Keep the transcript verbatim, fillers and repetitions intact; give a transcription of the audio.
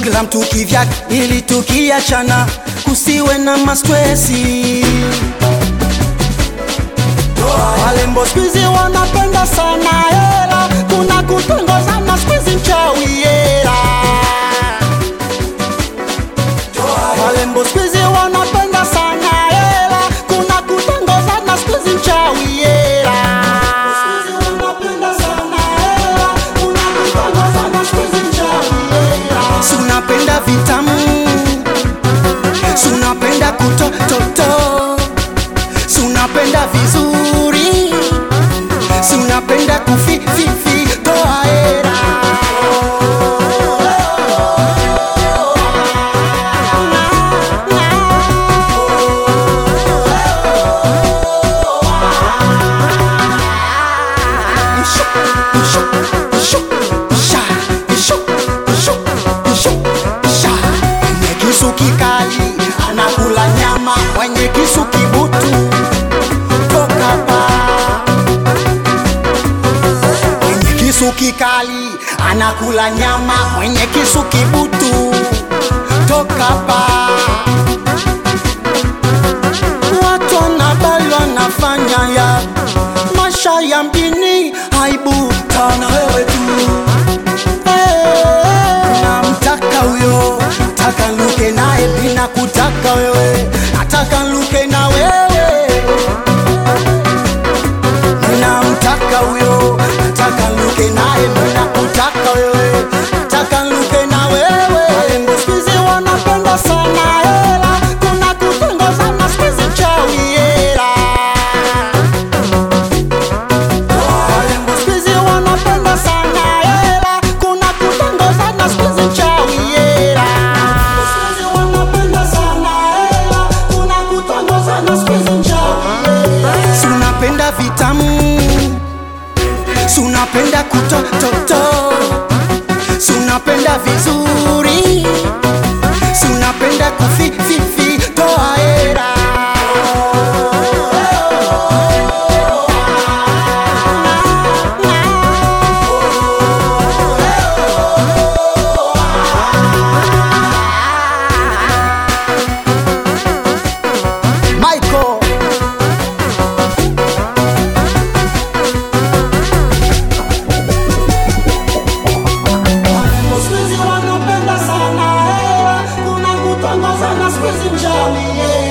kila mtu kivyake ili tukiachana kusiwe na mastresi. Walembo squeezy wanapenda sana hela, kuna kutongozana squeezy mchawi hela. Walembo squeezy wanapenda sana hela, kuna kutongozana squeezy mchawi hela. Sunapenda vitamu, sunapenda kutototo, sunapenda vizuri, sunapenda kufififi, toa hera. Kisu kikali anakula nyama, mwenye kisu kibutu toka pa. Mwenye kisu kikali anakula nyama, mwenye kisu kibutu toka pa. Watu wanabali wanafanya ya maisha ya mjini, aibu tana wewe tu. Namtaka huyo, nataka luke nae bila kutaka wewe, nataka luke na wewe. Namtaka huyo, nataka luke nae bila kutaka wewe, nataka luke na wewe. Walembo squeezy wanapenda sana hela, kuna kutongozana squeezy mchawi hela. Walembo squeezy wanapenda sana hela, kuna kutongozana squeezy mchawi hela. Sunapenda vitamu, sunapenda kutototo, sunapenda vizuri, sunapenda kufififi, toa hera. Michael Squeezy wanapenda sana hela, kuna kutongozana squeezy mchawi.